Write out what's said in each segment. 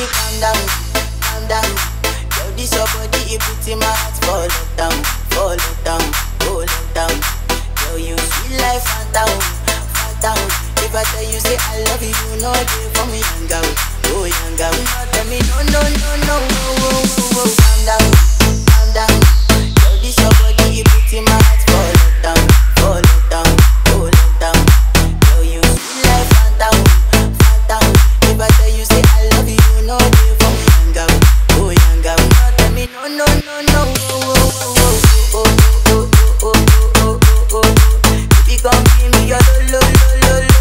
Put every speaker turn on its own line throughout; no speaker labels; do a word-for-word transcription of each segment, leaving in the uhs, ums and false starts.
calm down, calm down. Yo, this your body, it puts in my heart for lockdown, for lockdown, for lockdown. Yo, you sweet life, phantom, phantom. If I tell you say I love you, you know they for me young girl, oh young girl. No tell me no no no no, oh oh oh oh. Calm down, calm down. Yo, this your body, it puts in my heart for lockdown, for lockdown, for lockdown. Yo, you sweet life, phantom, phantom. If I tell you say I love you, you know they for me young girl, oh young girl. No tell me no no no no, oh oh oh oh oh oh oh oh oh oh oh. Baby, come give me your lo lo lo lo.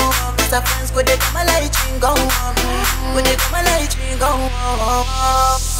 Friends, could they come a light ring go on? Could they come a light ring go on?